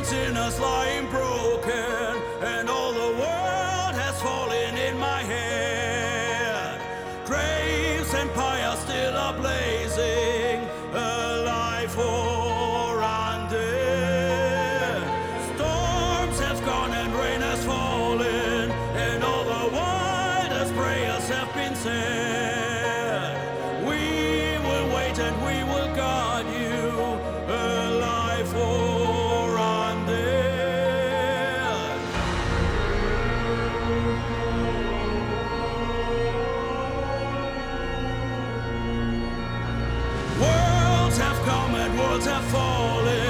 sinners lying broken, and all the world has fallen in my head. Graves and pyres still are blazing, alive or undead. Storms have gone and rain has fallen, and all the wildest prayers have been said. We will wait and we will guard you, alive or undead. Worlds have come and worlds have fallen,